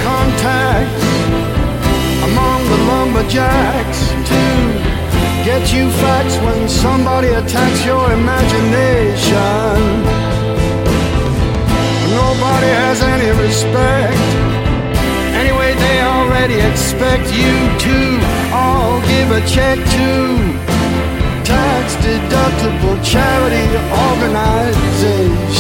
contacts among the lumberjacks to get you facts when somebody attacks your imagination. Nobody has any respect. Anyway, they already expect you to all give a check to tax-deductible charity organization.